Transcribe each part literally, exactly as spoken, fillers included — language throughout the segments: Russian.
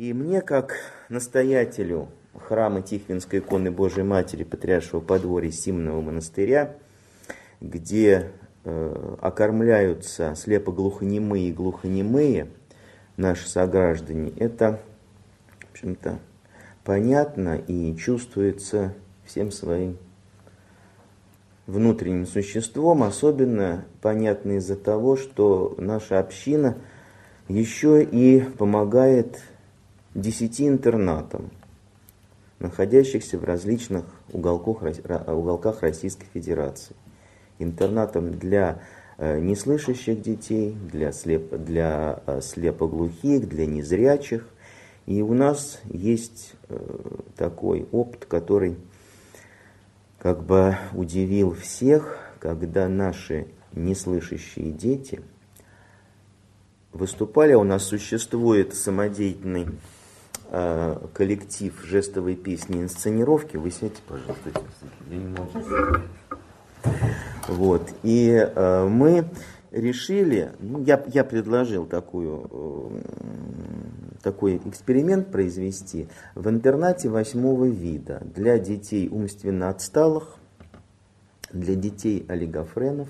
И мне, как настоятелю храма Тихвинской иконы Божией Матери Патриаршего подворья Симонова монастыря, где э, окормляются слепоглухонемые и глухонемые наши сограждане, это, в общем-то, понятно и чувствуется всем своим внутренним существом, особенно понятно из-за того, что наша община еще и помогает десяти интернатам, находящихся в различных уголках, уголках Российской Федерации. Интернатам для неслышащих детей, для, слеп, для слепоглухих, для незрячих. И у нас есть такой опыт, который как бы удивил всех, когда наши неслышащие дети выступали. У нас существует самодеятельный э, коллектив жестовой песни и инсценировки. Вы сядьте, пожалуйста, я не могу. Вот. И э, мы решили, ну, я, я предложил такую, э, такой эксперимент произвести в интернате восьмого вида для детей умственно отсталых, для детей олигофренов,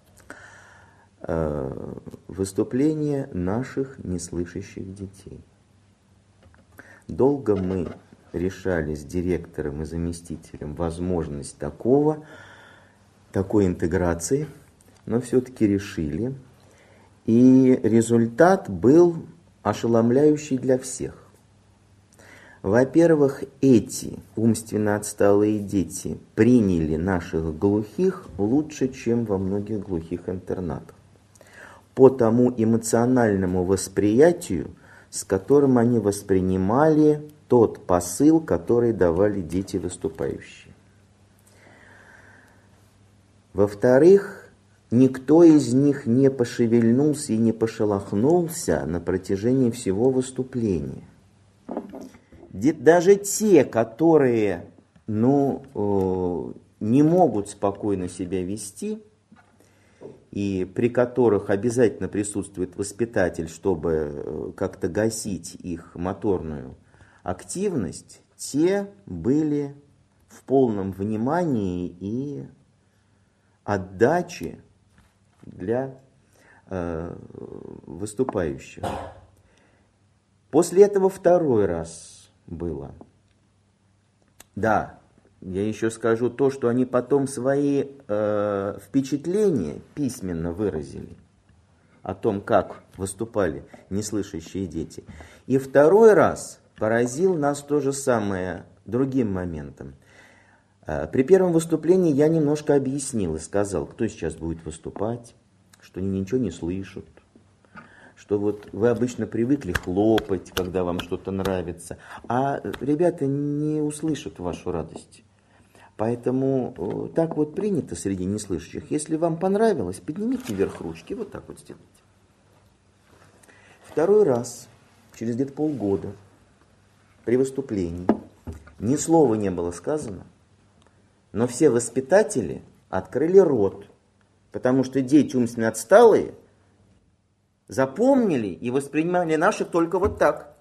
э, выступление наших неслышащих детей. Долго мы решали с директором и заместителем возможность такого, такой интеграции, но все-таки решили. И результат был ошеломляющий для всех. Во-первых, эти умственно отсталые дети приняли наших глухих лучше, чем во многих глухих интернатах. По тому эмоциональному восприятию, с которым они воспринимали тот посыл, который давали дети выступающие. Во-вторых, никто из них не пошевельнулся и не пошелохнулся на протяжении всего выступления. Даже те, которые ну, не могут спокойно себя вести, и при которых обязательно присутствует воспитатель, чтобы как-то гасить их моторную активность, те были в полном внимании и отдаче для э, выступающих. После этого второй раз было. Да, я еще скажу то, что они потом свои э, впечатления письменно выразили о том, как выступали неслышащие дети. И второй раз поразил нас то же самое другим моментом. При первом выступлении я немножко объяснил и сказал, кто сейчас будет выступать, что они ничего не слышат, что вот вы обычно привыкли хлопать, когда вам что-то нравится, а ребята не услышат вашу радость. Поэтому так вот принято среди неслышащих. Если вам понравилось, поднимите вверх ручки, вот так вот сделайте. Второй раз, через где-то полгода, при выступлении, ни слова не было сказано, но все воспитатели открыли рот, потому что дети умственно отсталые запомнили и воспринимали наших только вот так.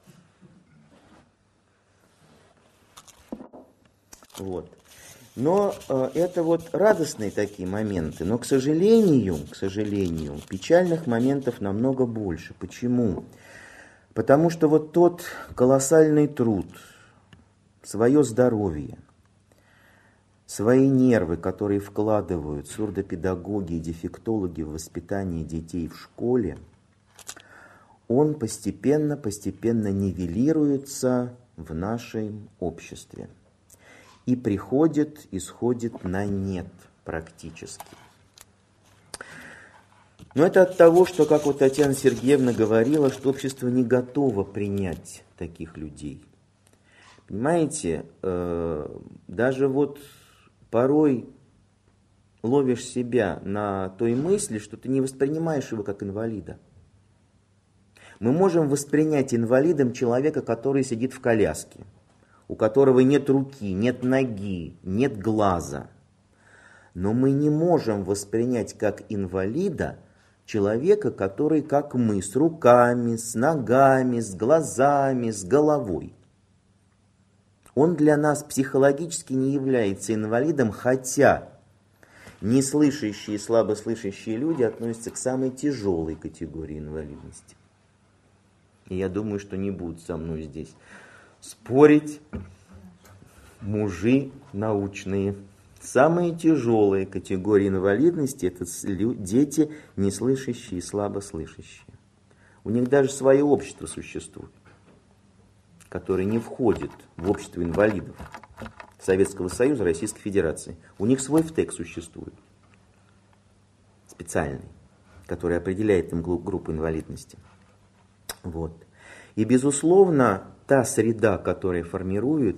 Вот. Но э, это вот радостные такие моменты, но, к сожалению, к сожалению, печальных моментов намного больше. Почему? Потому что вот тот колоссальный труд, свое здоровье, свои нервы, которые вкладывают сурдопедагоги и дефектологи в воспитание детей в школе, он постепенно-постепенно нивелируется в нашем обществе. И приходит, исходит на нет практически. Но это от того, что, как вот Татьяна Сергеевна говорила, что общество не готово принять таких людей. Понимаете, э, даже вот порой ловишь себя на той мысли, что ты не воспринимаешь его как инвалида. Мы можем воспринять инвалидом человека, который сидит в коляске, у которого нет руки, нет ноги, нет глаза. Но мы не можем воспринять как инвалида человека, который, как мы, с руками, с ногами, с глазами, с головой. Он для нас психологически не является инвалидом, хотя неслышащие и слабослышащие люди относятся к самой тяжелой категории инвалидности. И я думаю, что не будут со мной здесь спорить мужи научные. Самые тяжелые категории инвалидности – это дети неслышащие и слабослышащие. У них даже свое общество существует, которое не входит в общество инвалидов Советского Союза, Российской Федерации. У них свой ВТЭК существует, специальный, который определяет им группу инвалидности. Вот. И, безусловно, та среда, которая формирует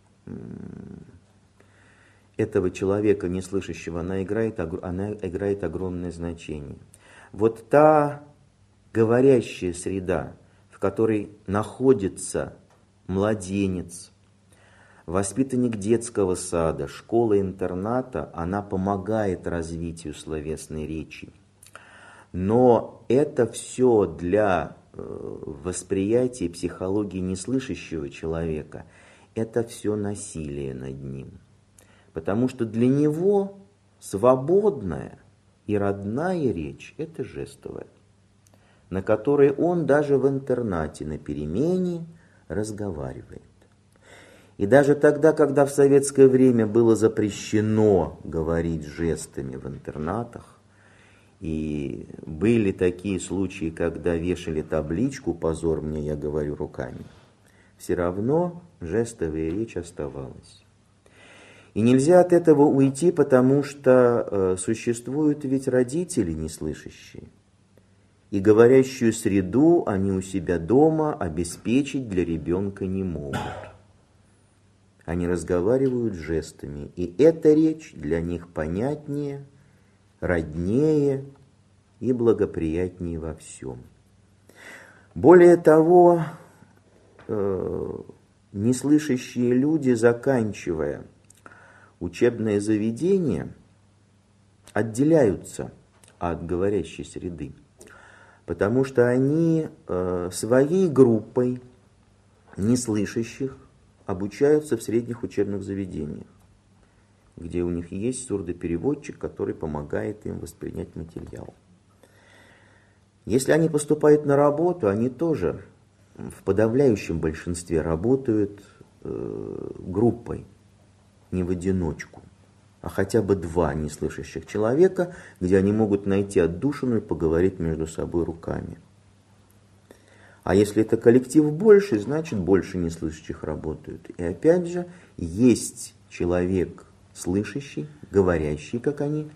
этого человека неслышащего, она играет, она играет огромное значение. Вот та говорящая среда, в которой находится младенец, воспитанник детского сада, школы-интерната, она помогает развитию словесной речи. Но это все для восприятия психологии неслышащего человека, это все насилие над ним. Потому что для него свободная и родная речь – это жестовая, на которой он даже в интернате на перемене разговаривает. И даже тогда, когда в советское время было запрещено говорить жестами в интернатах, и были такие случаи, когда вешали табличку «Позор мне, я говорю руками», все равно жестовая речь оставалась. И нельзя от этого уйти, потому что э, существуют ведь родители неслышащие. И говорящую среду они у себя дома обеспечить для ребенка не могут. Они разговаривают жестами, и эта речь для них понятнее, роднее и благоприятнее во всем. Более того, э, неслышащие люди, заканчивая учебное заведение, отделяются от говорящей среды, потому что они э, своей группой неслышащих обучаются в средних учебных заведениях, где у них есть сурдопереводчик, который помогает им воспринять материал. Если они поступают на работу, они тоже в подавляющем большинстве работают э, группой, не в одиночку, а хотя бы два неслышащих человека, где они могут найти отдушину и поговорить между собой руками. А если это коллектив больше, значит больше неслышащих работают. И опять же, есть человек слышащий, говорящий, как они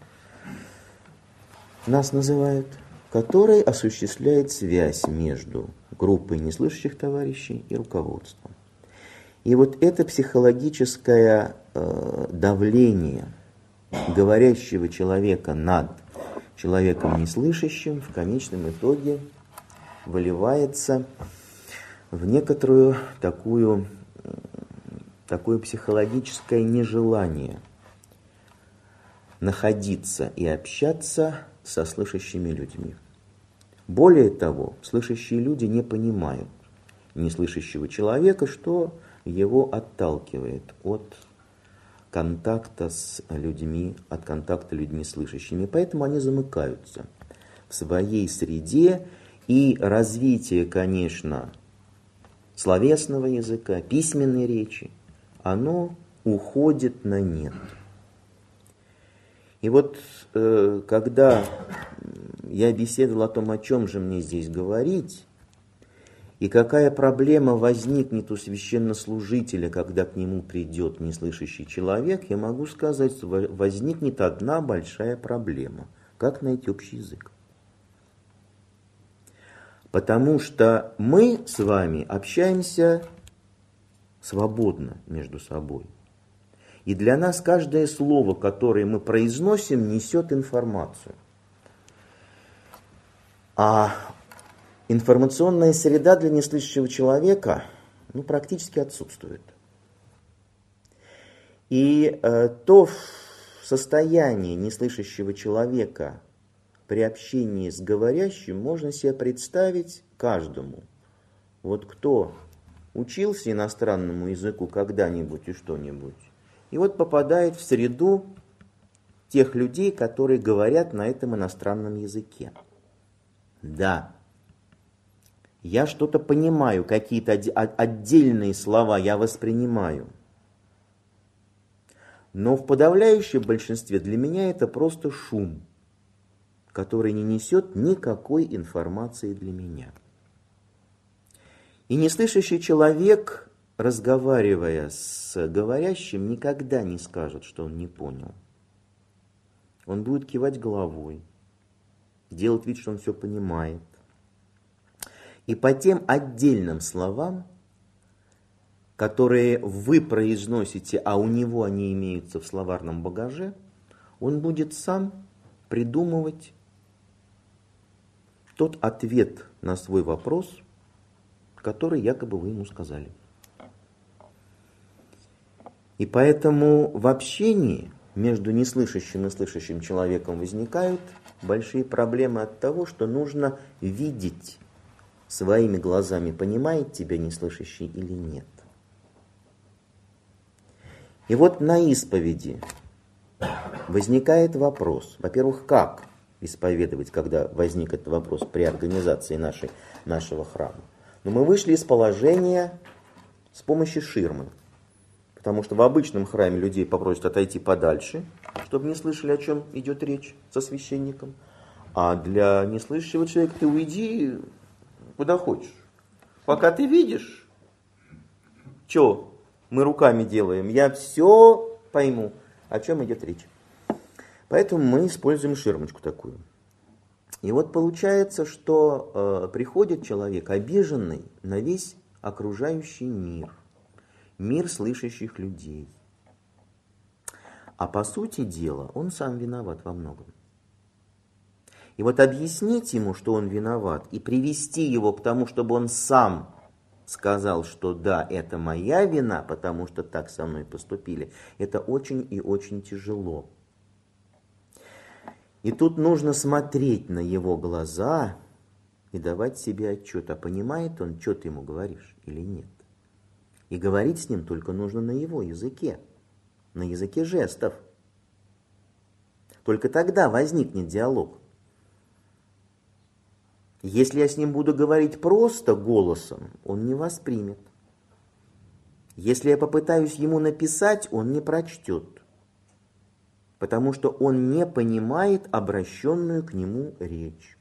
нас называют, который осуществляет связь между группой неслышащих товарищей и руководством. И вот это психологическое э, давление говорящего человека над человеком неслышащим в конечном итоге выливается в некоторую такую, такое психологическое нежелание находиться и общаться со слышащими людьми. Более того, слышащие люди не понимают неслышащего человека, что его отталкивает от контакта с людьми, от контакта с людьми слышащими. Поэтому они замыкаются в своей среде, и развитие, конечно, словесного языка, письменной речи, оно уходит на нет. И вот э, когда я беседовал о том, о чем же мне здесь говорить, и какая проблема возникнет у священнослужителя, когда к нему придет неслышащий человек, я могу сказать, что возникнет одна большая проблема. Как найти общий язык? Потому что мы с вами общаемся свободно между собой. И для нас каждое слово, которое мы произносим, несет информацию. А информационная среда для неслышащего человека ну, практически отсутствует. И э, то состояние неслышащего человека, при общении с говорящим можно себе представить каждому. Вот кто учился иностранному языку когда-нибудь и что-нибудь, и вот попадает в среду тех людей, которые говорят на этом иностранном языке. Да, я что-то понимаю, какие-то отдельные слова я воспринимаю. Но в подавляющем большинстве для меня это просто шум, который не несет никакой информации для меня. И неслышащий человек, разговаривая с говорящим, никогда не скажет, что он не понял. Он будет кивать головой, делать вид, что он все понимает. И по тем отдельным словам, которые вы произносите, а у него они имеются в словарном багаже, он будет сам придумывать тот ответ на свой вопрос, который якобы вы ему сказали. И поэтому в общении между неслышащим и слышащим человеком возникают большие проблемы от того, что нужно видеть своими глазами, понимает тебя неслышащий или нет. И вот на исповеди возникает вопрос. Во-первых, как исповедовать, когда возник этот вопрос при организации нашей, нашего храма? Но мы вышли из положения с помощью ширмы. Потому что в обычном храме людей попросят отойти подальше, чтобы не слышали, о чем идет речь со священником. А для неслышащего человека ты уйди куда хочешь. Пока ты видишь, что мы руками делаем, я все пойму, о чем идет речь. Поэтому мы используем ширмочку такую. И вот получается, что э, приходит человек обиженный на весь окружающий мир. Мир слышащих людей. А по сути дела, он сам виноват во многом. И вот объяснить ему, что он виноват, и привести его к тому, чтобы он сам сказал, что да, это моя вина, потому что так со мной поступили, это очень и очень тяжело. И тут нужно смотреть на его глаза и давать себе отчет, а понимает он, что ты ему говоришь или нет. И говорить с ним только нужно на его языке, на языке жестов. Только тогда возникнет диалог. Если я с ним буду говорить просто голосом, он не воспримет. Если я попытаюсь ему написать, он не прочтет. Потому что он не понимает обращенную к нему речь.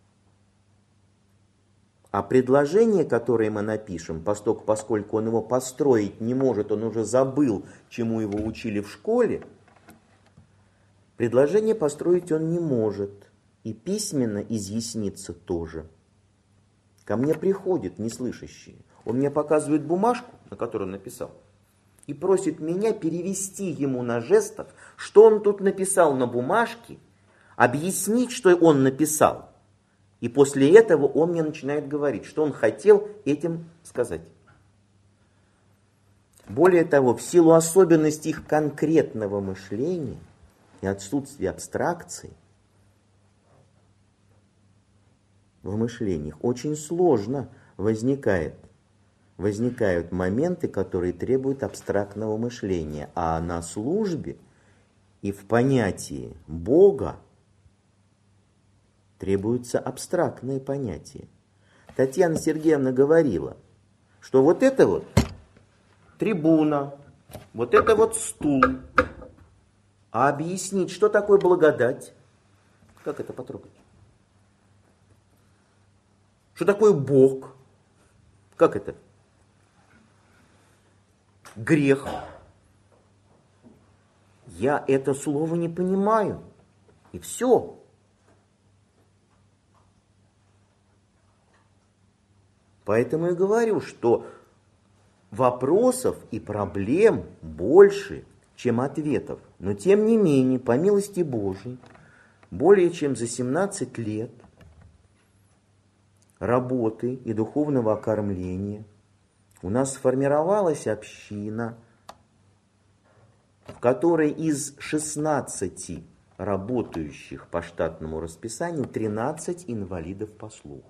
А предложение, которое мы напишем, поскольку он его построить не может, он уже забыл, чему его учили в школе, предложение построить он не может. И письменно изъясниться тоже. Ко мне приходит неслышащий. Он мне показывает бумажку, на которой он написал, и просит меня перевести ему на жестов, что он тут написал на бумажке, объяснить, что он написал. И после этого он мне начинает говорить, что он хотел этим сказать. Более того, в силу особенностей их конкретного мышления и отсутствия абстракции, в мышлениях очень сложно возникает, возникают моменты, которые требуют абстрактного мышления. А на службе и в понятии Бога требуются абстрактные понятия. Татьяна Сергеевна говорила, что вот это вот трибуна, вот это вот стул. А объяснить, что такое благодать? Как это потрогать? Что такое Бог? Как это? Грех. Я это слово не понимаю. И все. Поэтому и говорю, что вопросов и проблем больше, чем ответов. Но тем не менее, по милости Божией, более чем за семнадцать лет работы и духовного окормления у нас сформировалась община, в которой из шестнадцати работающих по штатному расписанию тринадцать инвалидов по слуху.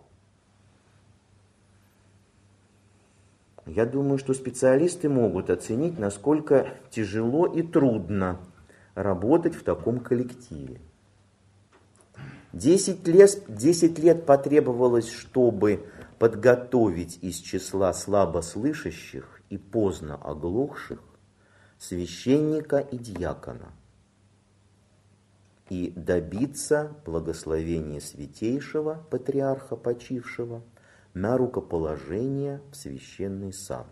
Я думаю, что специалисты могут оценить, насколько тяжело и трудно работать в таком коллективе. Десять лет, десять лет потребовалось, чтобы подготовить из числа слабослышащих и поздно оглохших священника и диакона и добиться благословения святейшего патриарха почившего на рукоположение в священный сан.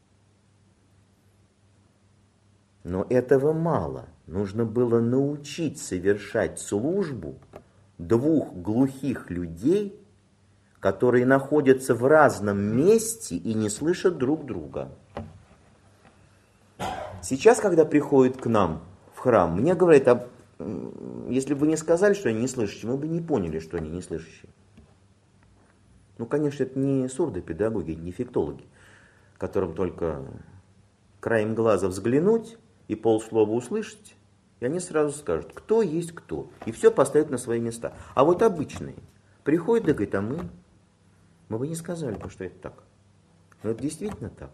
Но этого мало. Нужно было научить совершать службу двух глухих людей, которые находятся в разном месте и не слышат друг друга. Сейчас, когда приходят к нам в храм, мне говорят, а, если бы вы не сказали, что они не слышащие, мы бы не поняли, что они не слышащие. Ну, конечно, это не сурдопедагоги, не дефектологи, которым только краем глаза взглянуть и полслова услышать, и они сразу скажут, кто есть кто, и все поставят на свои места. А вот обычные приходят и говорят, а мы, мы бы не сказали, что это так. Но это действительно так.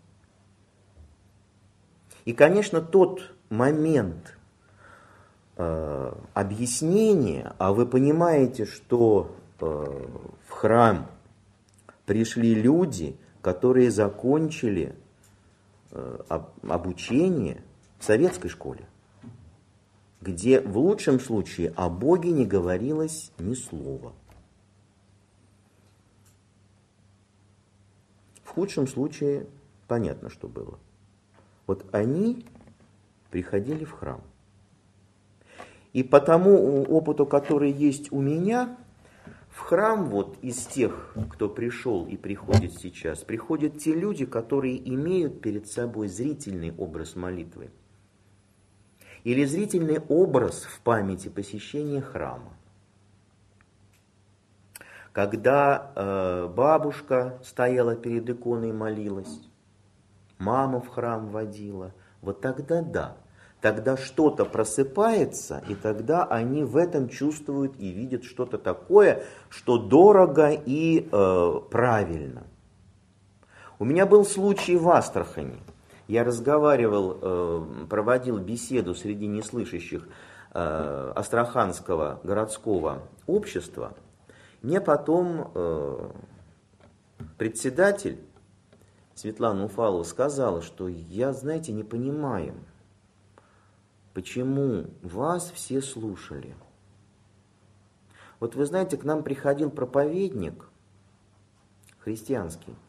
И, конечно, тот момент э, объяснения, а вы понимаете, что э, в храм пришли люди, которые закончили э, об, обучение в советской школе, где в лучшем случае о Боге не говорилось ни слова. В худшем случае понятно, что было. Вот они приходили в храм. И по тому опыту, который есть у меня, в храм вот из тех, кто пришел и приходит сейчас, приходят те люди, которые имеют перед собой зрительный образ молитвы. Или зрительный образ в памяти посещения храма. Когда э, бабушка стояла перед иконой и молилась, мама в храм водила, вот тогда да, тогда что-то просыпается, и тогда они в этом чувствуют и видят что-то такое, что дорого и э, правильно. У меня был случай в Астрахани. Я разговаривал, э, проводил беседу среди неслышащих э, Астраханского городского общества. Мне потом э, председатель Светлана Уфалова сказала, что я, знаете, не понимаю, почему вас все слушали. Вот вы знаете, к нам приходил проповедник христианский.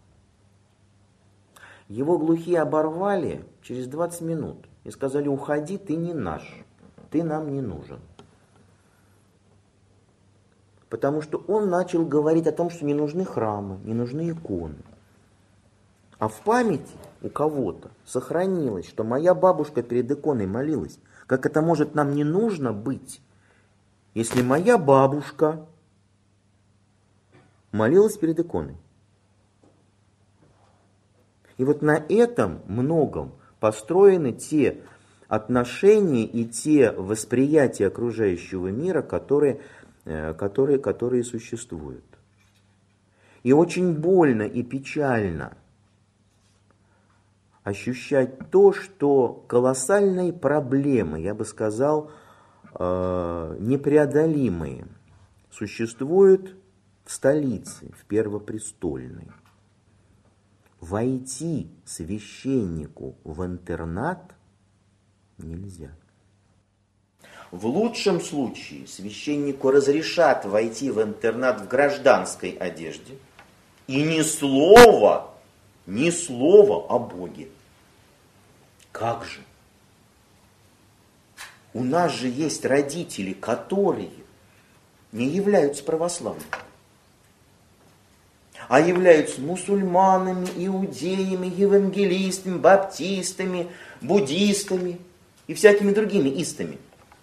Его глухие оборвали через двадцать минут и сказали, уходи, ты не наш, ты нам не нужен. Потому что он начал говорить о том, что не нужны храмы, не нужны иконы. А в памяти у кого-то сохранилось, что моя бабушка перед иконой молилась. Как это может нам не нужно быть, если моя бабушка молилась перед иконой? И вот на этом многом построены те отношения и те восприятия окружающего мира, которые, которые, которые существуют. И очень больно и печально ощущать то, что колоссальные проблемы, я бы сказал, непреодолимые, существуют в столице, в Первопрестольной. Войти священнику в интернат нельзя. В лучшем случае священнику разрешат войти в интернат в гражданской одежде, и ни слова, ни слова о Боге. Как же? У нас же есть родители, которые не являются православными, а являются мусульманами, иудеями, евангелистами, баптистами, буддистами и всякими другими истами.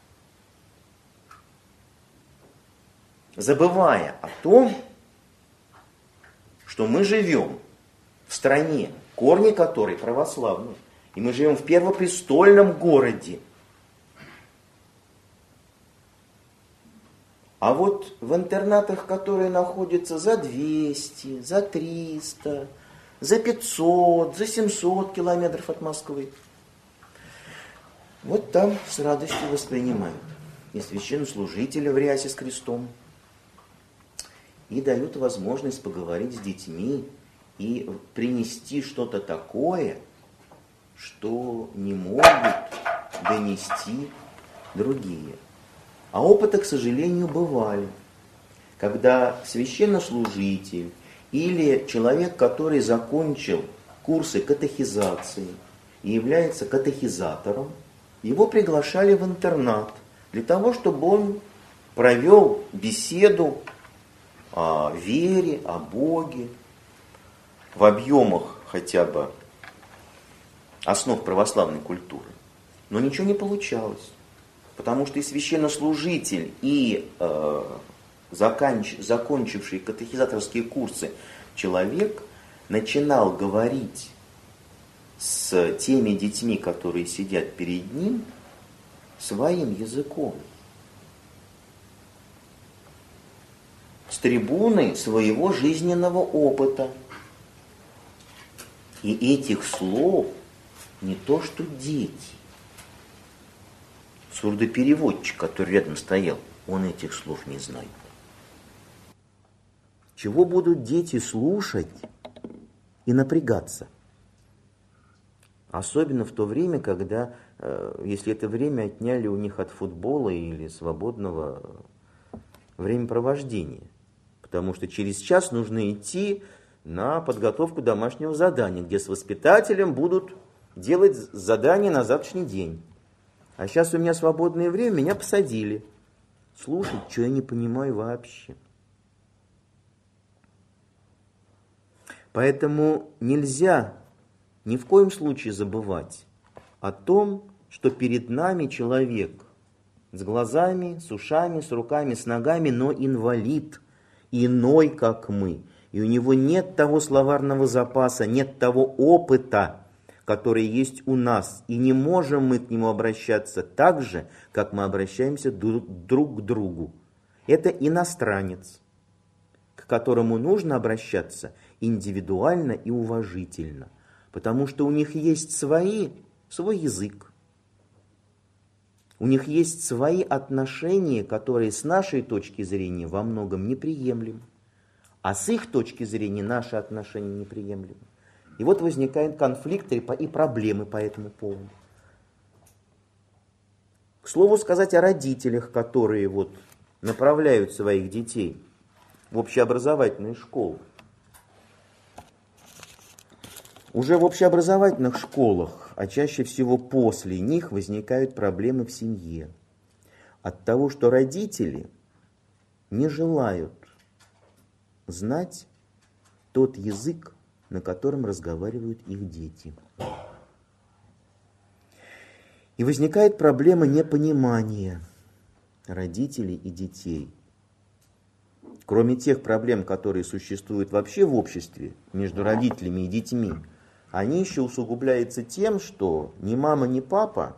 Забывая о том, что мы живем в стране, корни которой православные, и мы живем в первопрестольном городе. А вот в интернатах, которые находятся за двести, за триста, за пятьсот, за семьсот километров от Москвы, вот там с радостью воспринимают и священнослужителя в рясе с крестом, и дают возможность поговорить с детьми и принести что-то такое, что не могут донести другие. А опыты, к сожалению, бывали, когда священнослужитель или человек, который закончил курсы катехизации и является катехизатором, его приглашали в интернат для того, чтобы он провел беседу о вере, о Боге, в объемах хотя бы основ православной культуры. Но ничего не получалось. Потому что и священнослужитель, и э, заканч, закончивший катехизаторские курсы человек начинал говорить с теми детьми, которые сидят перед ним, своим языком. С трибуны своего жизненного опыта. И этих слов не то что дети. Сурдопереводчик, который рядом стоял, он этих слов не знает. Чего будут дети слушать и напрягаться? Особенно в то время, когда, если это время отняли у них от футбола или свободного времяпровождения. Потому что через час нужно идти на подготовку домашнего задания, где с воспитателем будут делать задание на завтрашний день. А сейчас у меня свободное время, меня посадили. Слушать, что я не понимаю вообще. Поэтому нельзя ни в коем случае забывать о том, что перед нами человек с глазами, с ушами, с руками, с ногами, но инвалид, иной, как мы. И у него нет того словарного запаса, нет того опыта, который есть у нас, и не можем мы к нему обращаться так же, как мы обращаемся друг к другу. Это иностранец, к которому нужно обращаться индивидуально и уважительно, потому что у них есть свои, свой язык, у них есть свои отношения, которые с нашей точки зрения во многом неприемлемы, а с их точки зрения наши отношения неприемлемы. И вот возникают конфликты и проблемы по этому поводу. К слову сказать о родителях, которые вот направляют своих детей в общеобразовательные школы. Уже в общеобразовательных школах, а чаще всего после них, возникают проблемы в семье. От того, что родители не желают знать тот язык, на котором разговаривают их дети. И возникает проблема непонимания родителей и детей. Кроме тех проблем, которые существуют вообще в обществе между родителями и детьми, они еще усугубляются тем, что ни мама, ни папа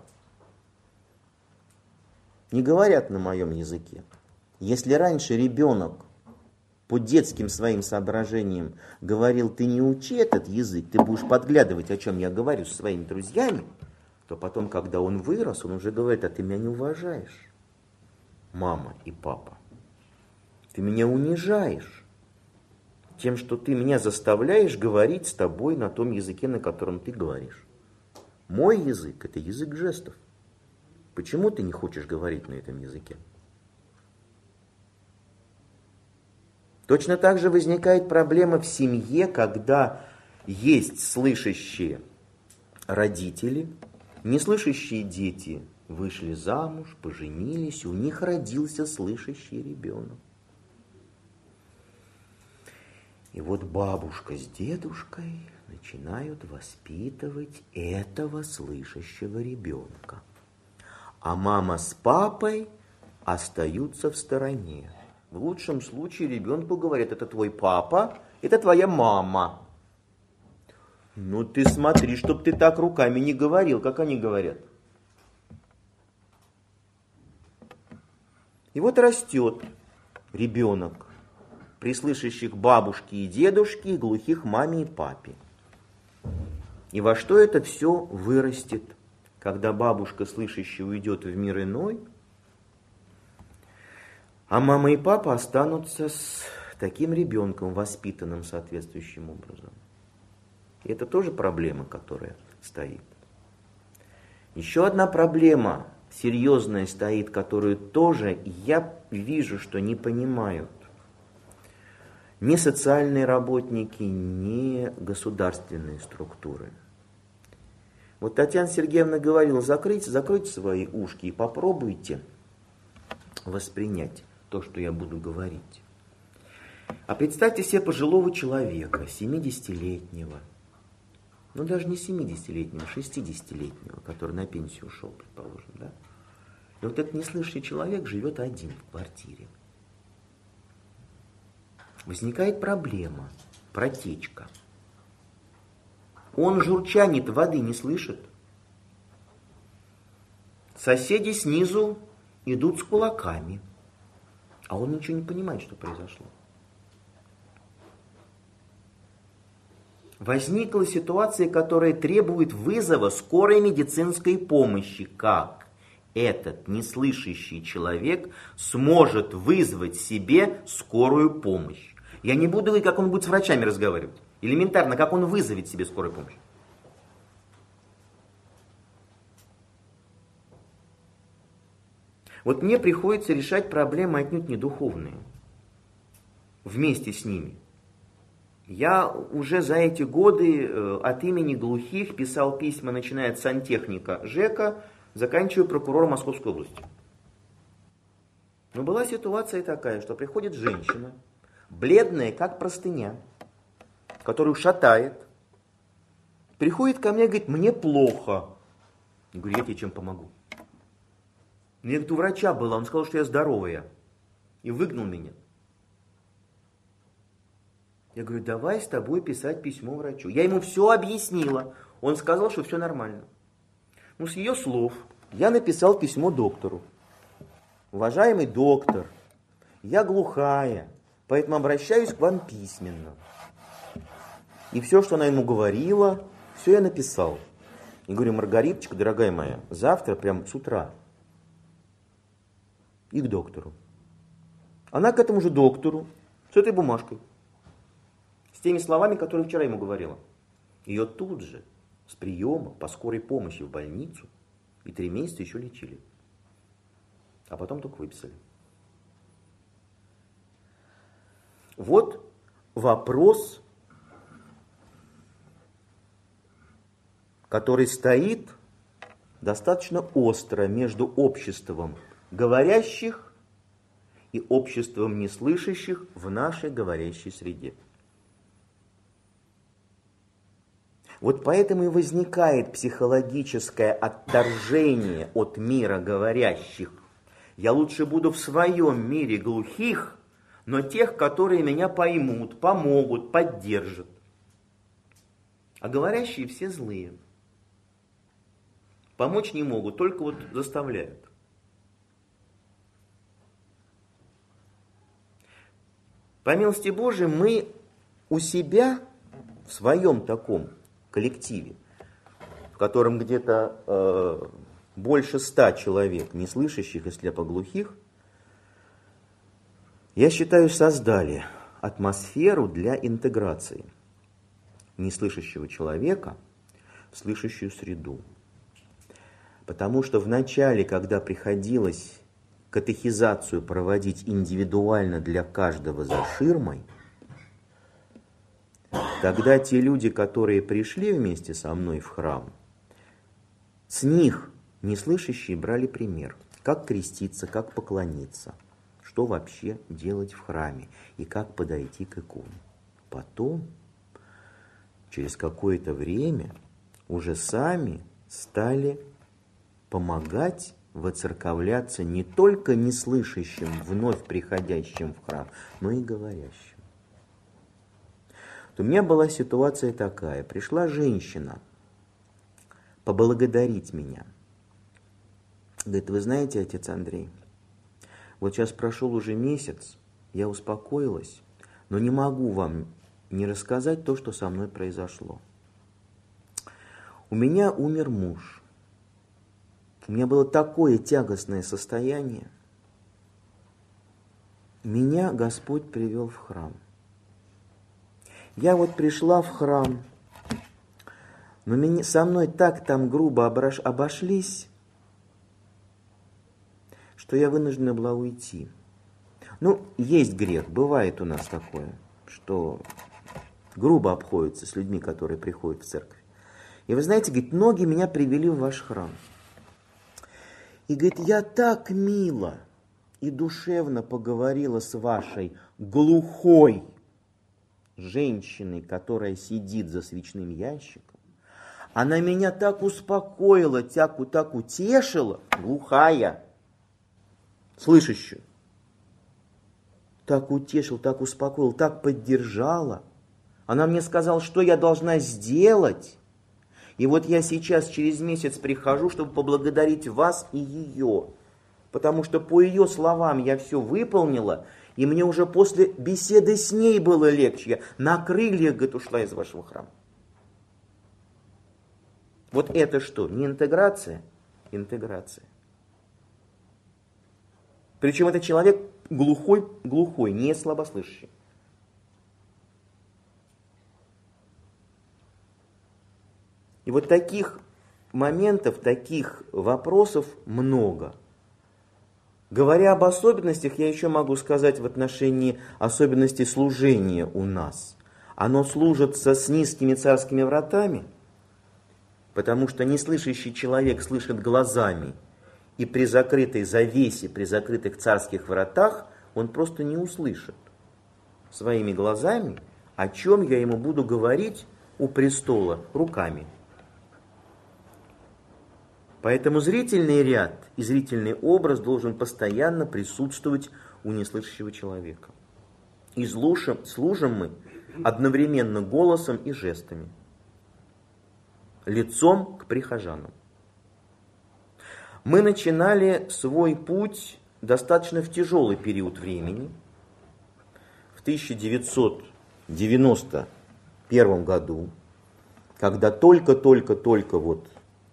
не говорят на моем языке. Если раньше ребенок по детским своим соображениям говорил: ты не учи этот язык, ты будешь подглядывать, о чем я говорю со своими друзьями, то потом, когда он вырос, он уже говорит: а ты меня не уважаешь, мама и папа. Ты меня унижаешь тем, что ты меня заставляешь говорить с тобой на том языке, на котором ты говоришь. Мой язык – это язык жестов. Почему ты не хочешь говорить на этом языке? Точно так же возникает проблема в семье, когда есть слышащие родители, неслышащие дети вышли замуж, поженились, у них родился слышащий ребенок. И вот бабушка с дедушкой начинают воспитывать этого слышащего ребенка. А мама с папой остаются в стороне. В лучшем случае ребенку говорят: это твой папа, это твоя мама. Ну ты смотри, чтоб ты так руками не говорил, как они говорят. И вот растет ребенок при слышащих бабушке и дедушке и глухих маме и папе. И во что это все вырастет, когда бабушка слышащая уйдет в мир иной, а мама и папа останутся с таким ребенком, воспитанным соответствующим образом. И это тоже проблема, которая стоит. Еще одна проблема серьезная стоит, которую тоже я вижу, что не понимают ни социальные работники, ни государственные структуры. Вот Татьяна Сергеевна говорила: закройте, закройте свои ушки и попробуйте воспринять то, что я буду говорить. А представьте себе пожилого человека, семидесятилетнего, ну даже не семидесятилетнего, шестидесятилетнего, который на пенсию ушел, предположим, да? И вот этот неслышащий человек живет один в квартире. Возникает проблема, протечка. Он журчанит, воды не слышит. Соседи снизу идут с кулаками, а он ничего не понимает, что произошло. Возникла ситуация, которая требует вызова скорой медицинской помощи. Как этот неслышащий человек сможет вызвать себе скорую помощь? Я не буду говорить, как он будет с врачами разговаривать. Элементарно, как он вызовет себе скорую помощь. Вот мне приходится решать проблемы отнюдь не духовные. Вместе с ними. Я уже за эти годы от имени глухих писал письма, начиная от сантехника ЖЭКа, заканчивая прокурором Московской области. Но была ситуация такая, что приходит женщина, бледная, как простыня, которую шатает, приходит ко мне и говорит: мне плохо. Я говорю: я тебе чем помогу? Я говорю: у врача была, он сказал, что я здоровая, и выгнал меня. Я говорю: давай с тобой писать письмо врачу. Я ему все объяснила. Он сказал, что все нормально. Ну, с ее слов я написал письмо доктору. Уважаемый доктор, я глухая, поэтому обращаюсь к вам письменно. И все, что она ему говорила, все я написал. И говорю: Маргариточка, дорогая моя, завтра прям с утра и к доктору. Она к этому же доктору с этой бумажкой. С теми словами, которые вчера ему говорила. Ее тут же, с приема, по скорой помощи в больницу, и три месяца еще лечили. А потом только выписали. Вот вопрос, который стоит достаточно остро между обществом говорящих и обществом неслышащих в нашей говорящей среде. Вот поэтому и возникает психологическое отторжение от мира говорящих. Я лучше буду в своем мире глухих, но тех, которые меня поймут, помогут, поддержат. А говорящие все злые. Помочь не могут, только вот заставляют. По милости Божией мы у себя в своем таком коллективе, в котором где-то э, больше ста человек, неслышащих и слепоглухих, я считаю, создали атмосферу для интеграции неслышащего человека в слышащую среду. Потому что в начале, когда приходилось катехизацию проводить индивидуально для каждого за ширмой, тогда те люди, которые пришли вместе со мной в храм, с них неслышащие брали пример, как креститься, как поклониться, что вообще делать в храме и как подойти к иконе. Потом, через какое-то время, уже сами стали помогать воцерковляться не только неслышащим, вновь приходящим в храм, но и говорящим. У меня была ситуация такая. Пришла женщина поблагодарить меня. Говорит: вы знаете, отец Андрей, вот сейчас прошел уже месяц, я успокоилась, но не могу вам не рассказать то, что со мной произошло. У меня умер муж. У меня было такое тягостное состояние. Меня Господь привел в храм. Я вот пришла в храм, но меня, со мной так там грубо обош, обошлись, что я вынуждена была уйти. Ну, есть грех, бывает у нас такое, что грубо обходятся с людьми, которые приходят в церковь. И вы знаете, говорит, ноги меня привели в ваш храм. И говорит, я так мило и душевно поговорила с вашей глухой женщиной, которая сидит за свечным ящиком. Она меня так успокоила, так, так утешила, глухая, слышащую. Так утешил, так успокоил, так поддержала. Она мне сказала, что я должна сделать. И вот я сейчас через месяц прихожу, чтобы поблагодарить вас и ее. Потому что по ее словам я все выполнила, и мне уже после беседы с ней было легче. Я на крыльях, говорит, ушла из вашего храма. Вот это что? Не интеграция? Интеграция. Причем это человек глухой, глухой, не слабослышащий. И вот таких моментов, таких вопросов много. Говоря об особенностях, я еще могу сказать в отношении особенностей служения у нас. Оно служится с низкими царскими вратами, потому что неслышащий человек слышит глазами, и при закрытой завесе, при закрытых царских вратах он просто не услышит своими глазами, о чем я ему буду говорить у престола руками. Поэтому зрительный ряд и зрительный образ должен постоянно присутствовать у неслышащего человека. И служим, служим мы одновременно голосом и жестами, лицом к прихожанам. Мы начинали свой путь достаточно в тяжелый период времени. В тысяча девятьсот девяносто первом году, когда только-только-только вот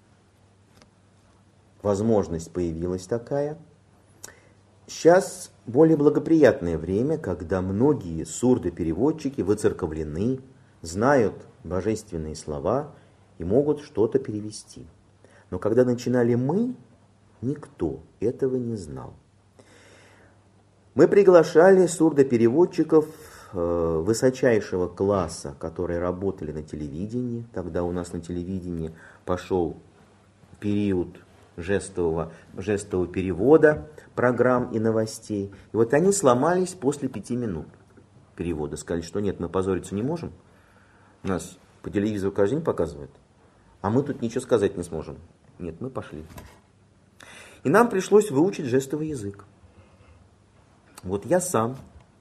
возможность появилась такая. Сейчас более благоприятное время, когда многие сурдопереводчики выцерковлены, знают божественные слова и могут что-то перевести. Но когда начинали мы, никто этого не знал. Мы приглашали сурдопереводчиков высочайшего класса, которые работали на телевидении. Тогда у нас на телевидении пошел период жестового, жестового перевода программ и новостей. И вот они сломались после пяти минут перевода. Сказали, что нет, мы позориться не можем. Нас по телевизору каждый день показывают. А мы тут ничего сказать не сможем. Нет, мы пошли. И нам пришлось выучить жестовый язык. Вот я сам,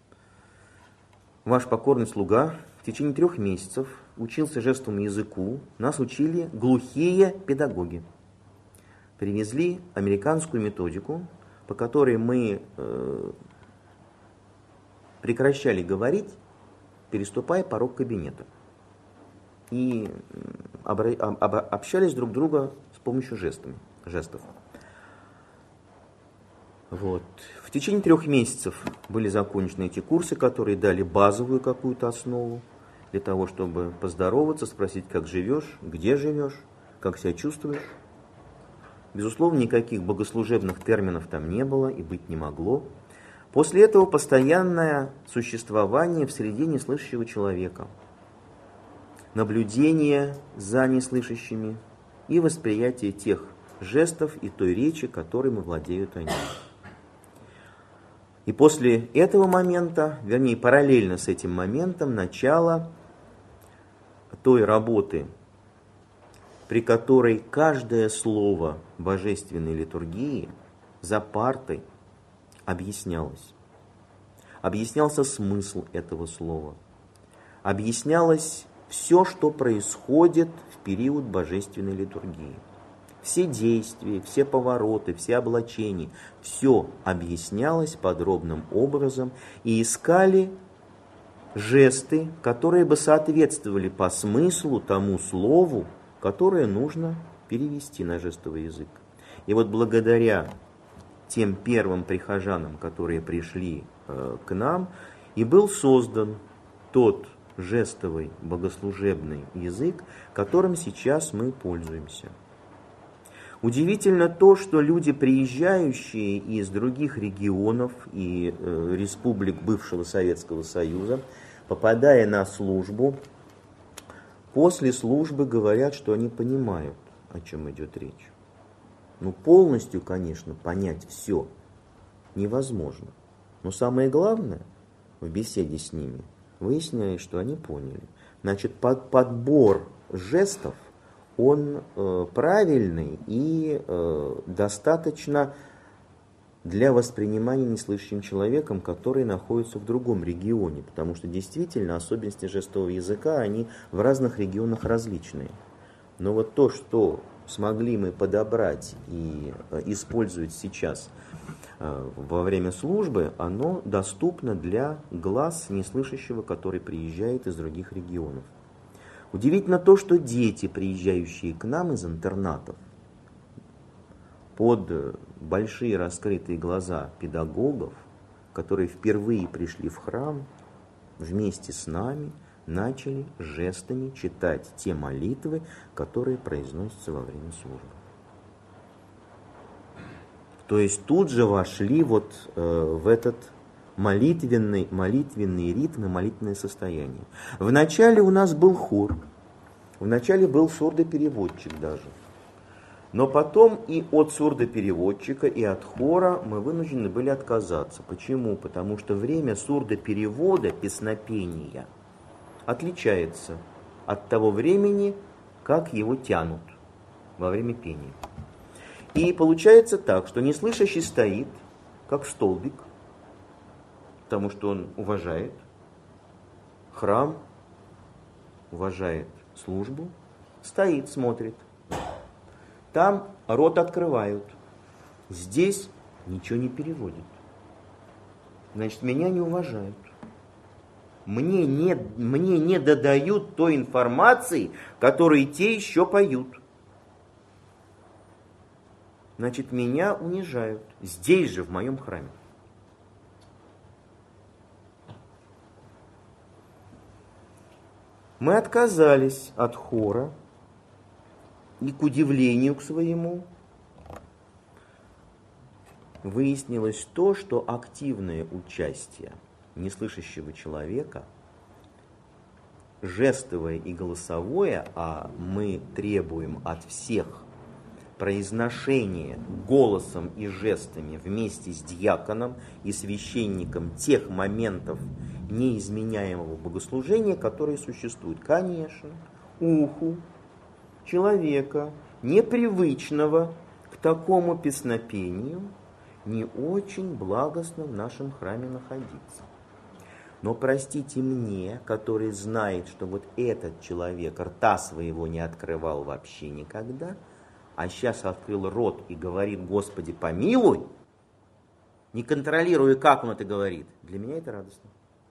ваш покорный слуга, в течение трех месяцев учился жестовому языку. Нас учили глухие педагоги. Привезли американскую методику, по которой мы э, прекращали говорить, переступая порог кабинета. И обра- об- общались друг друга с помощью жестами, жестов. Вот. В течение трех месяцев были закончены эти курсы, которые дали базовую какую-то основу для того, чтобы поздороваться, спросить, как живешь, где живешь, как себя чувствуешь. Безусловно, никаких богослужебных терминов там не было и быть не могло. После этого постоянное существование в среде неслышащего человека, наблюдение за неслышащими и восприятие тех жестов и той речи, которыми владеют они. И после этого момента, вернее, параллельно с этим моментом, начало той работы, при которой каждое слово божественной литургии за партой объяснялось. Объяснялся смысл этого слова. Объяснялось все, что происходит в период божественной литургии. Все действия, все повороты, все облачения, все объяснялось подробным образом, и искали жесты, которые бы соответствовали по смыслу тому слову, которое нужно перевести на жестовый язык. И вот благодаря тем первым прихожанам, которые пришли э, к нам, и был создан тот жестовый богослужебный язык, которым сейчас мы пользуемся. Удивительно то, что люди, приезжающие из других регионов и э, республик бывшего Советского Союза, попадая на службу, после службы говорят, что они понимают, о чем идет речь. Ну, полностью, конечно, понять все невозможно. Но самое главное, в беседе с ними выясняется, что они поняли. Значит, под, подбор жестов, он э, правильный и э, достаточно для воспринимания неслышащим человеком, который находится в другом регионе, потому что действительно особенности жестового языка, они в разных регионах различные. Но вот то, что смогли мы подобрать и э, использовать сейчас э, во время службы, оно доступно для глаз неслышащего, который приезжает из других регионов. Удивительно то, что дети, приезжающие к нам из интернатов, под большие раскрытые глаза педагогов, которые впервые пришли в храм, вместе с нами начали жестами читать те молитвы, которые произносятся во время службы. То есть тут же вошли вот э, в этот молитвенный, молитвенный ритм и молитвенное состояние. Вначале у нас был хор, вначале был сурдопереводчик даже. Но потом и от сурдопереводчика, и от хора мы вынуждены были отказаться. Почему? Потому что время сурдоперевода, песнопения, отличается от того времени, как его тянут во время пения. И получается так, что неслышащий стоит, как столбик, потому что он уважает храм, уважает службу, стоит, смотрит. Там рот открывают, здесь ничего не переводят. Значит, меня не уважают. Мне не, мне не додают той информации, которую те еще поют. Значит, меня унижают. Здесь же, в моем храме. Мы отказались от хора, и к удивлению к своему выяснилось то, что активное участие неслышащего человека, жестовое и голосовое, а мы требуем от всех произношение голосом и жестами вместе с диаконом и священником тех моментов неизменяемого богослужения, которые существуют. Конечно, уху человека, непривычного к такому песнопению, не очень благостно в нашем храме находиться. Но простите мне, который знает, что вот этот человек рта своего не открывал вообще никогда, а сейчас открыл рот и говорит: «Господи, помилуй», не контролируя, как он это говорит, для меня это радостно.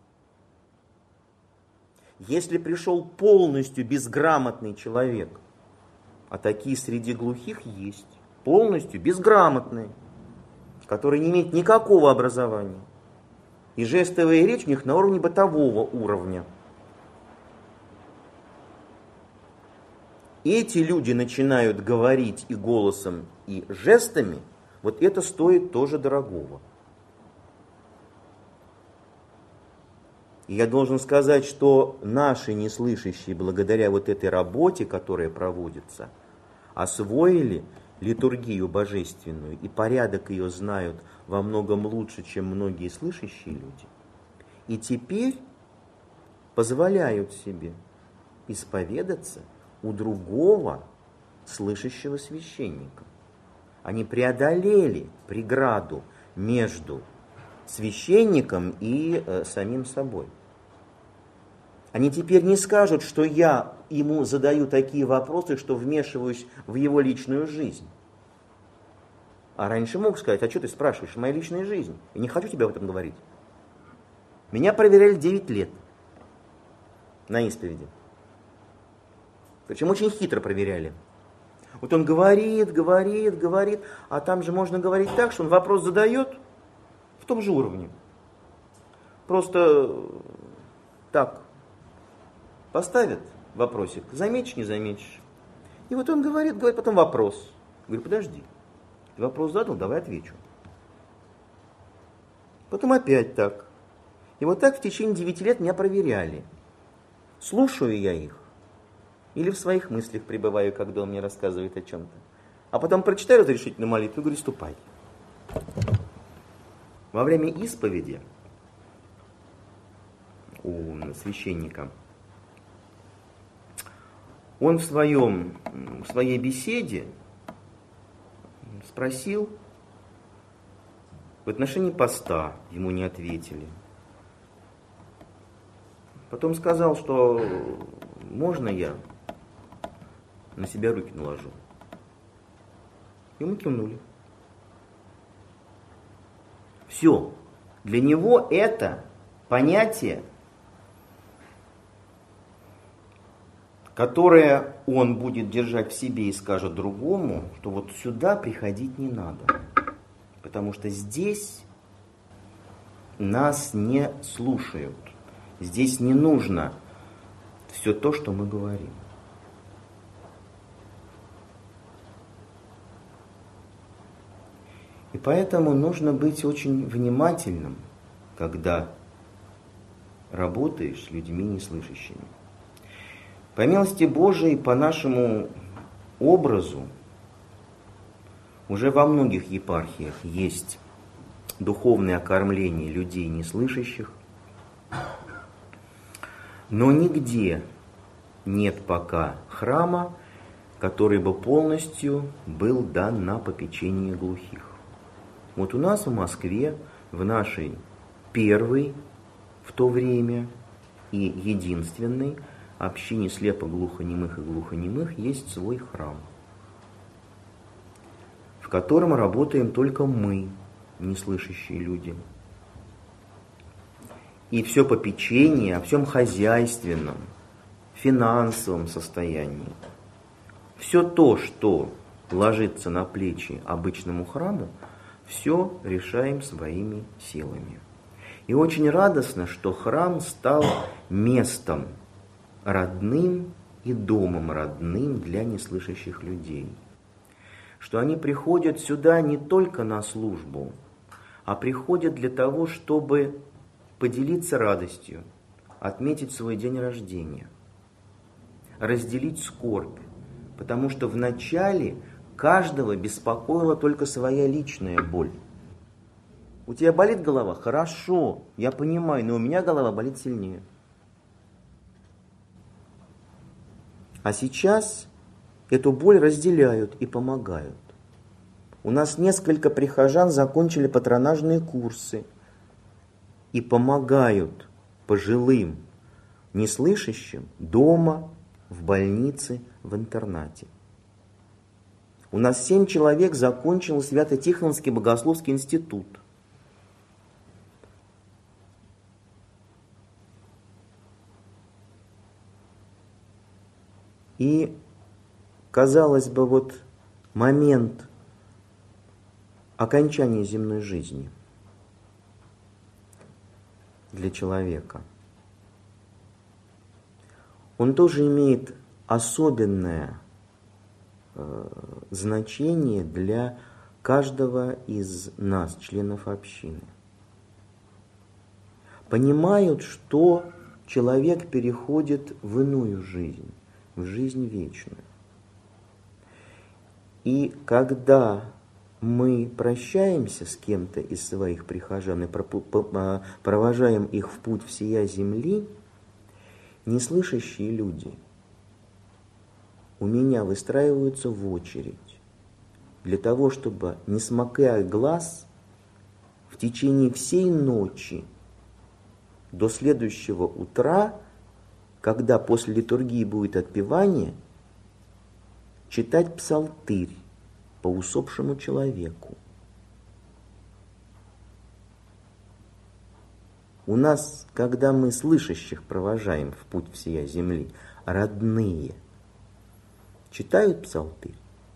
Если пришел полностью безграмотный человек, а такие среди глухих есть, полностью безграмотные, которые не имеют никакого образования, и жестовая речь у них на уровне бытового уровня, эти люди начинают говорить и голосом, и жестами, вот это стоит тоже дорогого. И я должен сказать, что наши неслышащие, благодаря вот этой работе, которая проводится, освоили литургию божественную, и порядок ее знают во многом лучше, чем многие слышащие люди. И теперь позволяют себе исповедаться у другого слышащего священника. Они преодолели преграду между священником и э, самим собой. Они теперь не скажут, что я ему задаю такие вопросы, что вмешиваюсь в его личную жизнь. А раньше мог сказать: а что ты спрашиваешь, моя личная жизнь? Я не хочу тебе об этом говорить. Меня проверяли девять лет на исповеди. Причем очень хитро проверяли. Вот он говорит, говорит, говорит, а там же можно говорить так, что он вопрос задает в том же уровне. Просто так поставят вопросик, заметишь, не заметишь. И вот он говорит, говорит, потом вопрос. Я говорю: подожди, ты вопрос задал, давай отвечу. Потом опять так. И вот так в течение девяти лет меня проверяли. Слушаю я их или в своих мыслях пребываю, когда он мне рассказывает о чем-то. А потом прочитаю разрешительную молитву и говорю: ступай. Во время исповеди у священника он в, своем, в своей беседе спросил в отношении поста, ему не ответили. Потом сказал, что можно я на себя руки наложу. Ему кивнули. Все. Для него это понятие, которое он будет держать в себе и скажет другому, что вот сюда приходить не надо. Потому что здесь нас не слушают. Здесь не нужно все то, что мы говорим. И поэтому нужно быть очень внимательным, когда работаешь с людьми неслышащими. По милости Божией, по нашему образу, уже во многих епархиях есть духовное окормление людей неслышащих, но нигде нет пока храма, который бы полностью был дан на попечение глухих. Вот у нас в Москве, в нашей первой в то время и единственной общине слепо-глухонемых и глухонемых есть свой храм, в котором работаем только мы, неслышащие люди. И все попечение о всем хозяйственном, финансовом состоянии, все то, что ложится на плечи обычному храму, все решаем своими силами. И очень радостно, что храм стал местом родным и домом родным для неслышащих людей. Что они приходят сюда не только на службу, а приходят для того, чтобы поделиться радостью, отметить свой день рождения, разделить скорбь, потому что вначале каждого беспокоила только своя личная боль. У тебя болит голова? Хорошо, я понимаю, но у меня голова болит сильнее. А сейчас эту боль разделяют и помогают. У нас несколько прихожан закончили патронажные курсы и помогают пожилым, неслышащим дома, в больнице, в интернате. У нас семь человек закончил Свято-Тихоновский богословский институт. И, казалось бы, вот момент окончания земной жизни для человека, он тоже имеет особенное э, значение для каждого из нас, членов общины. Понимают, что человек переходит в иную жизнь, в жизнь вечную. И когда мы прощаемся с кем-то из своих прихожан и провожаем их в путь всея земли, неслышащие люди у меня выстраиваются в очередь для того, чтобы, не смыкая глаз, в течение всей ночи до следующего утра когда после литургии будет отпевание, читать псалтырь по усопшему человеку. У нас, когда мы слышащих провожаем в путь всея земли, родные читают псалтырь,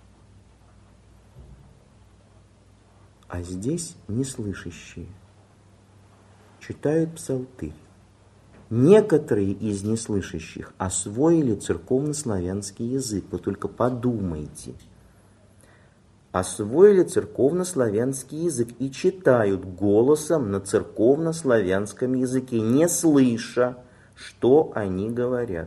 а здесь неслышащие читают псалтырь. Некоторые из неслышащих освоили церковнославянский язык. Вы только подумайте. Освоили церковнославянский язык и читают голосом на церковнославянском языке, не слыша, что они говорят.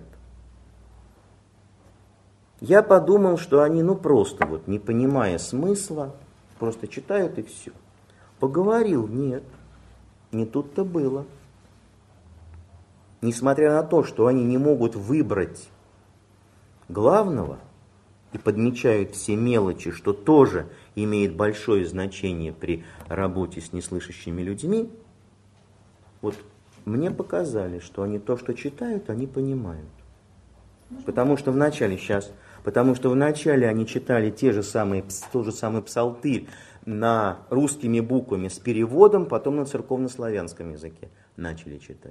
Я подумал, что они, ну просто вот, не понимая смысла, просто читают и все. Поговорил, нет, не тут-то было. Несмотря на то, что они не могут выбрать главного и подмечают все мелочи, что тоже имеет большое значение при работе с неслышащими людьми, вот мне показали, что они то, что читают, они понимают. Потому что вначале сейчас, потому что вначале они читали те же самые, тот же самый псалтырь на русскими буквами с переводом, потом на церковнославянском языке начали читать.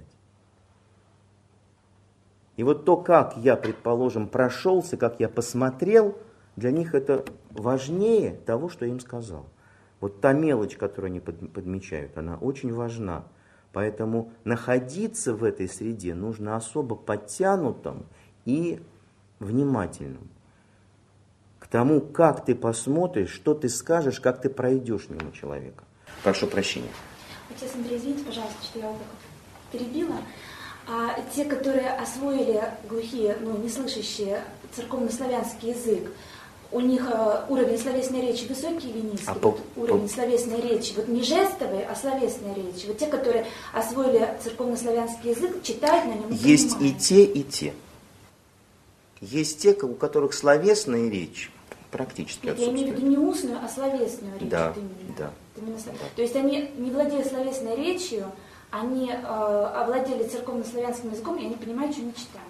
И вот то, как я, предположим, прошелся, как я посмотрел, для них это важнее того, что я им сказал. Вот та мелочь, которую они подмечают, она очень важна. Поэтому находиться в этой среде нужно особо подтянутым и внимательным к тому, как ты посмотришь, что ты скажешь, как ты пройдешь мимо человека. Прошу прощения. Отец Андрей, извините, пожалуйста, что я вас перебила. А те, которые освоили глухие, ну, неслышащие церковнославянский язык, у них э, уровень словесной речи высокий или низкий? А вот по, уровень по... словесной речи, вот не жестовой, а словесной речи. Вот те, которые освоили церковнославянский язык, читают на нем и Есть понимают. и те, и те. Есть те, у которых словесная речь практически отсутствует. Я имею в виду не устную, а словесную речь. Да, вот именно. да. Именно, да. То есть они, не владея словесной речью, они э, овладели церковнославянским языком, и они понимают, что они читают,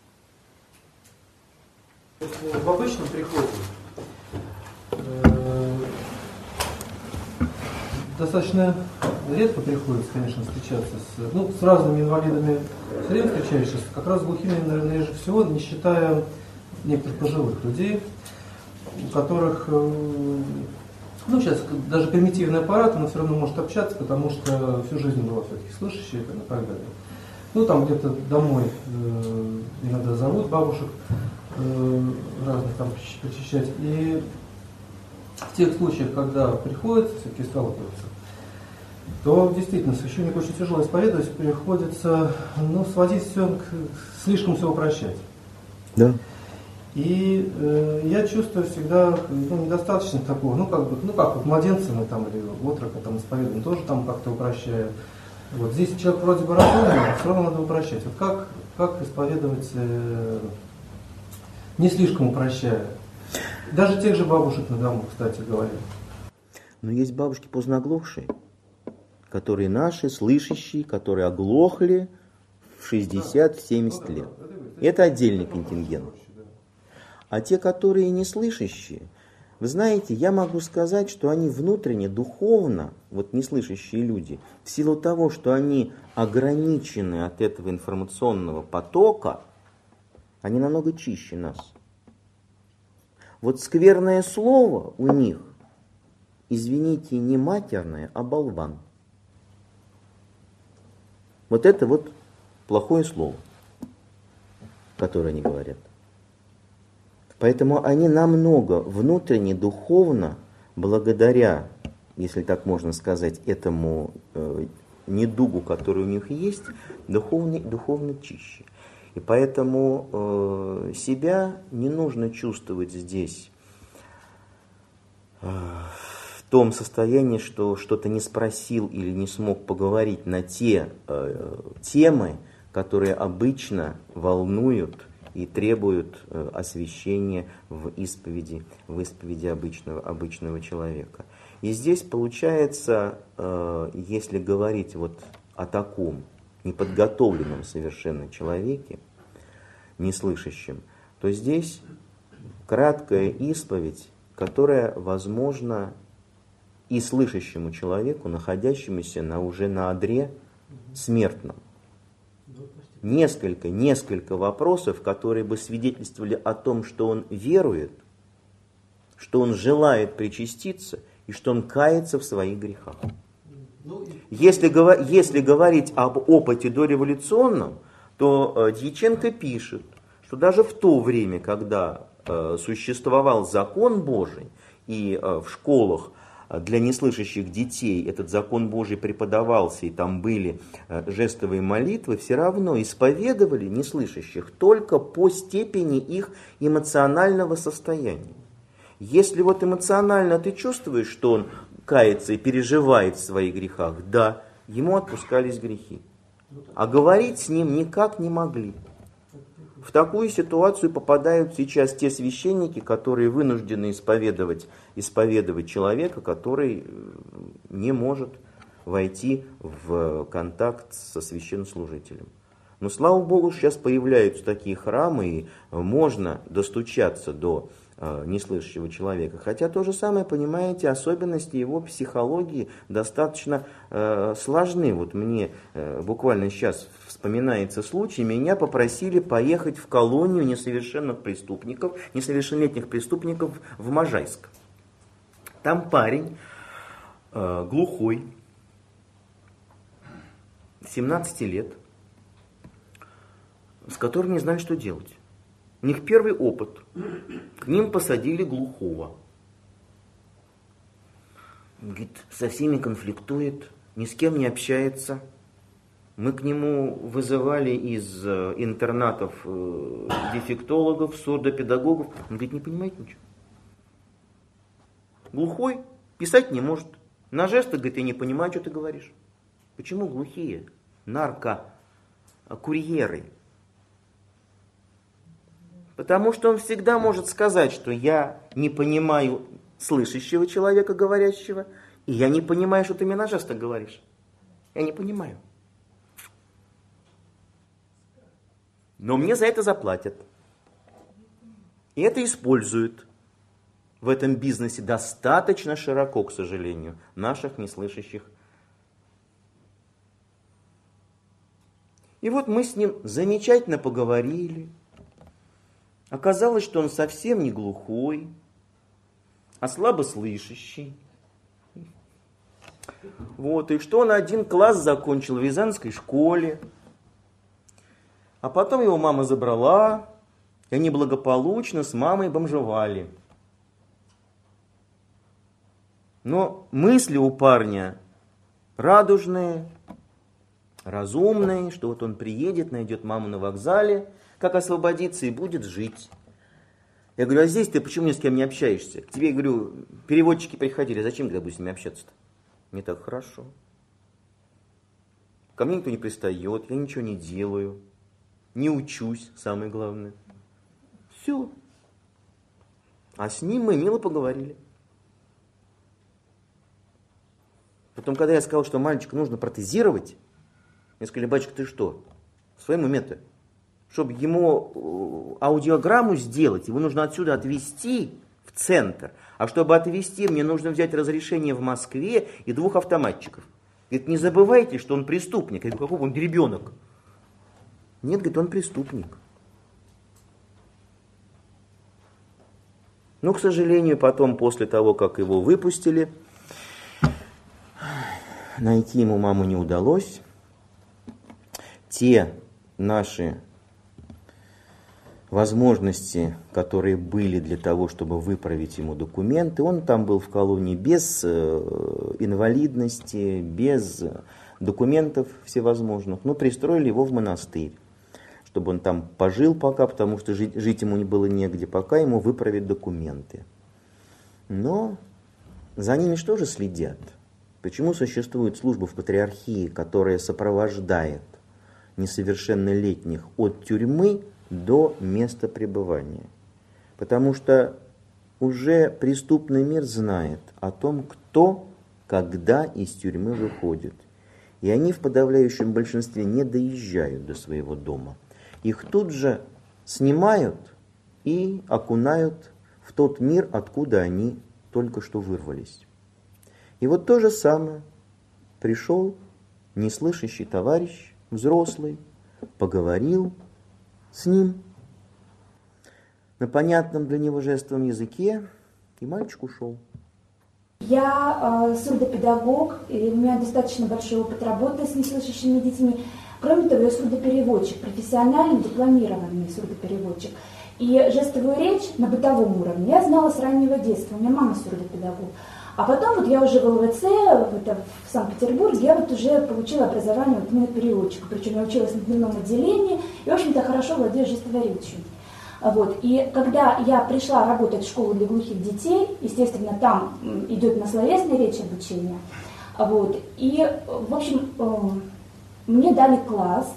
да? В обычном приходе э, достаточно редко приходится, конечно, встречаться с, ну, с разными инвалидами. Все время встречаешься, как раз с глухими, наверное, реже всего, не считая некоторых пожилых людей, у которых, э, ну, сейчас даже примитивный аппарат, он все равно может общаться, потому что всю жизнь была все-таки слышащая и так далее. Ну, там где-то домой э, иногда зовут бабушек э, разных там причащать. И в тех случаях, когда приходится все-таки сталкиваться, то действительно священнику очень тяжело исповедовать, приходится, ну, сводить все, к, слишком все упрощать. Да. И э, я чувствую всегда, ну, недостаточно такого, ну как бы, ну как вот младенца мы там или отрока там исповедуем, тоже там как-то упрощая. Вот здесь человек вроде бы разумный, все равно надо упрощать. Вот как, как исповедовать, э, не слишком упрощая? Даже тех же бабушек на дому, кстати говоря. Но есть бабушки поздно оглохшие, которые наши, слышащие, которые оглохли в шестьдесят-семьдесят лет. Это отдельный контингент. А те, которые не слышащие, вы знаете, я могу сказать, что они внутренне, духовно, вот неслышащие люди, в силу того, что они ограничены от этого информационного потока, они намного чище нас. Вот скверное слово у них, извините, не матерное, а болван. Вот это вот плохое слово, которое они говорят. Поэтому они намного внутренне, духовно, благодаря, если так можно сказать, этому э, недугу, который у них есть, духовно, духовно чище. И поэтому э, себя не нужно чувствовать здесь э, в том состоянии, что что-то не спросил или не смог поговорить на те э, темы, которые обычно волнуют и требуют э, освящения в исповеди, в исповеди обычного, обычного человека. И здесь получается, э, если говорить вот о таком неподготовленном совершенно человеке, неслышащим, то здесь краткая исповедь, которая возможна и слышащему человеку, находящемуся на, уже на одре смертном. Несколько, несколько вопросов, которые бы свидетельствовали о том, что он верует, что он желает причаститься и что он кается в своих грехах. Если, если говорить об опыте дореволюционном, то Дьяченко пишет, что даже в то время, когда существовал закон Божий, и в школах для неслышащих детей этот закон Божий преподавался, и там были жестовые молитвы, все равно исповедовали неслышащих только по степени их эмоционального состояния. Если вот эмоционально ты чувствуешь, что он кается и переживает в своих грехах, да, ему отпускались грехи. А говорить с ним никак не могли. В такую ситуацию попадают сейчас те священники, которые вынуждены исповедовать, исповедовать человека, который не может войти в контакт со священнослужителем. Но, слава Богу, сейчас появляются такие храмы, и можно достучаться до э, неслышащего человека. Хотя то же самое, понимаете, особенности его психологии достаточно э, сложны. Вот мне э, буквально сейчас вспоминается случай, меня попросили поехать в колонию несовершенных преступников, несовершеннолетних преступников в Можайск. Там парень э, глухой, семнадцати лет, с которым не знали, что делать. У них первый опыт. К ним посадили глухого. Говорит, со всеми конфликтует, ни с кем не общается. Мы к нему вызывали из интернатов дефектологов, сурдопедагогов. Он говорит, не понимает ничего. Глухой, писать не может. На жестах, говорит, я не понимаю, что ты говоришь. Почему глухие? Наркокурьеры. Потому что он всегда может сказать, что я не понимаю слышащего человека, говорящего, и я не понимаю, что ты мне на жестах говоришь. Я не понимаю. Но мне за это заплатят. И это используют в этом бизнесе достаточно широко, к сожалению, наших неслышащих. И вот мы с ним замечательно поговорили. Оказалось, что он совсем не глухой, а слабослышащий. Вот, и что он один класс закончил в Рязанской школе. А потом его мама забрала, и они благополучно с мамой бомжевали. Но мысли у парня радужные, разумные, что вот он приедет, найдет маму на вокзале, как освободиться и будет жить. Я говорю, а здесь ты почему ни с кем не общаешься? К тебе, говорю, переводчики приходили, зачем когда будешь с ними общаться-то? Не так хорошо. Ко мне никто не пристает, я ничего не делаю, не учусь, самое главное. Все. А с ним мы мило поговорили. Потом, когда я сказал, что мальчика нужно протезировать, мне сказали, батюшка, ты что, в своем уме-то? Чтобы ему аудиограмму сделать, его нужно отсюда отвезти в центр. А чтобы отвезти, мне нужно взять разрешение в Москве и двух автоматчиков. Говорит, не забывайте, что он преступник. Я говорю, какой он ребенок? Нет, говорит, он преступник. Но, к сожалению, потом, после того, как его выпустили, найти ему маму не удалось. Те наши возможности, которые были для того, чтобы выправить ему документы, он там был в колонии без инвалидности, без документов всевозможных. Но пристроили его в монастырь, чтобы он там пожил пока, потому что жить, жить ему не было негде, пока ему выправят документы. Но за ними что же следят? Почему существует служба в патриархии, которая сопровождает несовершеннолетних от тюрьмы до места пребывания? Потому что уже преступный мир знает о том, кто, когда из тюрьмы выходит. И они в подавляющем большинстве не доезжают до своего дома. Их тут же снимают и окунают в тот мир, откуда они только что вырвались. И вот то же самое. Пришел неслышащий товарищ, взрослый, поговорил с ним на понятном для него жестовом языке, и мальчик ушел. Я э, сурдопедагог, и у меня достаточно большой опыт работы с неслышащими детьми. Кроме того, я сурдопереводчик, профессиональный дипломированный сурдопереводчик. И жестовую речь на бытовом уровне я знала с раннего детства. У меня мама сурдопедагог. А потом вот я уже в ЛВЦ, это в Санкт-Петербурге, я вот уже получила образование вот именно переводчика. Причем я училась на дневном отделении и, в общем-то, хорошо владею жестовой речью. Вот. И когда я пришла работать в школу для глухих детей, естественно, там идет на словесной речи обучение. Вот. И, в общем, мне дали класс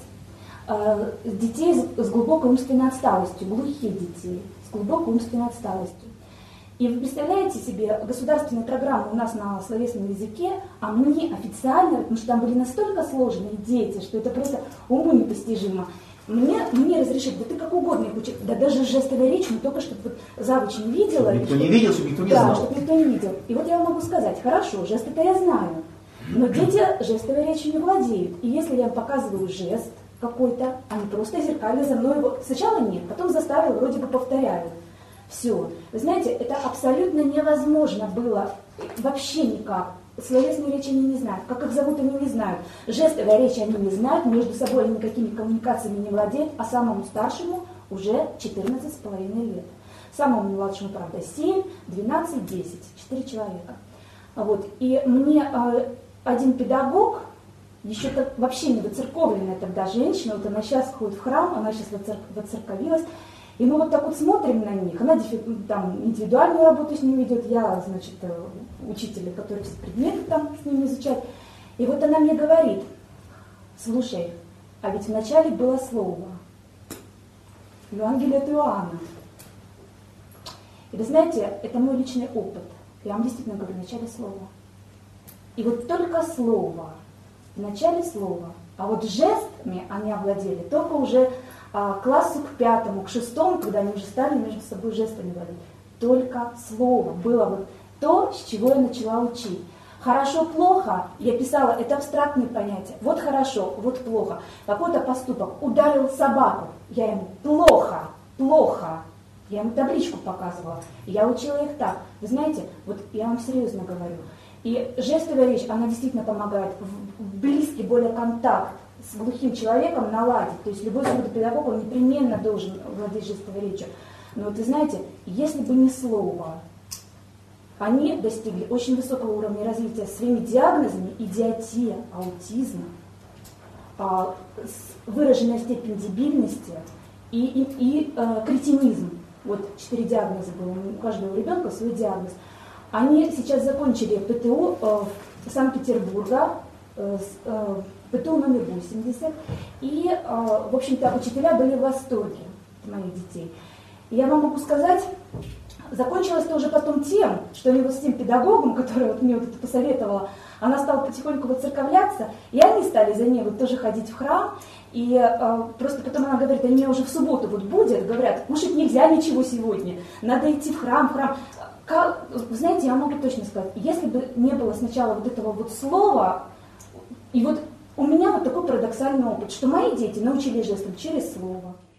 детей с глубокой умственной отсталостью, глухих детей с глубокой умственной отсталостью. И вы представляете себе, государственная программа у нас на словесном языке, а мне официально, потому что там были настолько сложные дети, что это просто уму непостижимо. Мне, мне разрешили, да ты как угодно их учить, да даже жестовая речь, но только чтобы вот завуч не видела. Чтобы никто не видел, чтобы никто не да, знал. чтобы никто не видел. И вот я вам могу сказать, хорошо, жесты-то я знаю, но дети жестовой речью не владеют. И если я им показываю жест какой-то, они просто зеркально за мной его... Сначала нет, потом заставил, вроде бы повторяют. Все. Вы знаете, это абсолютно невозможно было вообще никак. Словесную речь они не знают. Как их зовут, они не знают. Жестовой речи они не знают, между собой они никакими коммуникациями не владеют, а самому старшему уже четырнадцать с половиной лет. Самому младшему, правда, семь, двенадцать, десять. четыре человека. Вот. И мне э, один педагог, еще так, вообще не выцерковленная тогда женщина, вот она сейчас ходит в храм, она сейчас воцерковилась, и мы вот так вот смотрим на них, она там индивидуальную работу с ними ведет, я, значит, учитель, который все предметы там с ними изучает. И вот она мне говорит, слушай, а ведь вначале было слово, Евангелие от Иоанна. И вы знаете, это мой личный опыт. Я вам действительно говорю, в начале слова. И вот только слово, в начале слова, а вот жестами они овладели только уже а, к классу к пятому, к шестому, когда они уже стали между собой жестами владеть. Только слово было вот то, с чего я начала учить. Хорошо-плохо, я писала, это абстрактные понятия. Вот хорошо, вот плохо. Какой-то поступок, ударил собаку, я ему плохо, плохо. Я ему табличку показывала, я учила их так. Вы знаете, вот я вам серьезно говорю, и жестовая речь, она действительно помогает в близкий более контакт с глухим человеком наладить. То есть любой сурдопедагог, он непременно должен владеть жестовой речью. Но вот вы знаете, если бы не слово, они достигли очень высокого уровня развития своими диагнозами: идиотия, аутизм, выраженная степень дебильности и, и, и э, кретинизм. Вот четыре диагноза было, у каждого ребенка свой диагноз. Они сейчас закончили ПТУ э, Санкт-Петербурга, э, э, ПТУ номер восемьдесят, и, э, в общем-то, учителя были в восторге от моих детей. И я вам могу сказать, закончилось это уже потом тем, что они вот с тем педагогом, который вот мне вот это посоветовала, она стала потихоньку воцерковляться, и они стали за ней вот тоже ходить в храм. И э, просто потом она говорит, они уже в субботу вот будет, говорят, кушать нельзя ничего сегодня, надо идти в храм, в храм. Как, вы знаете, я могу точно сказать, если бы не было сначала вот этого вот слова, и вот у меня вот такой парадоксальный опыт, что мои дети научились жестам через слово.